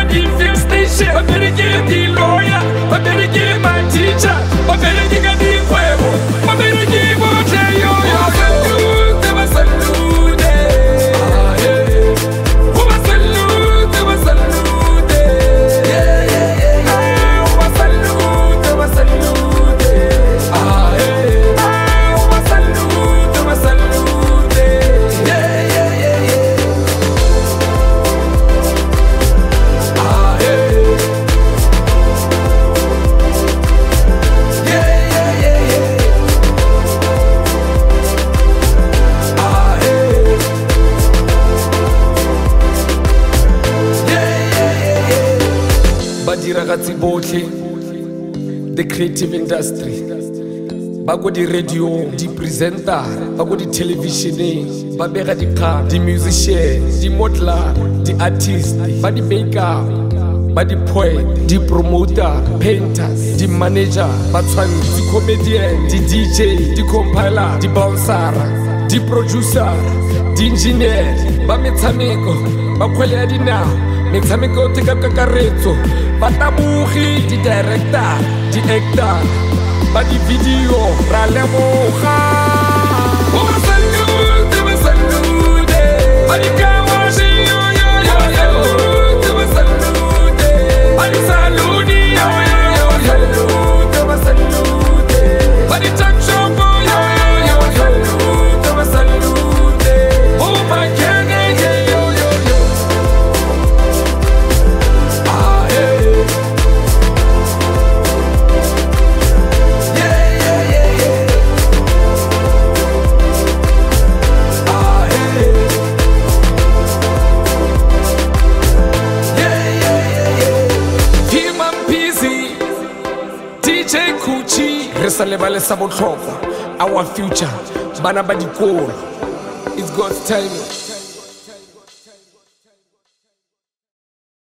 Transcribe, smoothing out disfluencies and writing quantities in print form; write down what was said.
di-field station, ba bereke di-lawyer, ba bereke ma-teacher, ba bereke ka dikgwebo, ba bereke botlhe yo. Salute, ba salute, o ba salute, ba salute, o ba salute, ba salute, o ba salute, ba salute, badiragatsi botlhe, the creative industry, ba go di-radio, di-presenter, ba go di-televisioneng, ba bega dikgang, di-musician, di-modeler, di-artist, ba di-makeup, ba di-poet, di-promoter, painters, di-manager, batshwantsho, di-comedian, di-DJ, di-compiler, di-bouncer, di-producer, di-engineer, ba metshameko, ba kgwele ya dinao, metshameko te ka kakaretso, batabogi, di-director, di-actor, ba di-video, ra leboga. O ba salute, ba salute, ba dikamoshi, yo, yo, yo, salute, ba salute, ba di-saluni, yo, yo, yo, salute, ba salute, ba di-chakshopo, yo, yo, yo, salute, ba salute, o ba kene, yo, yo, yo. DJ Kuchi, re sa lebale sa botlhokwa, our future, bana ba dikolo, it's God's time.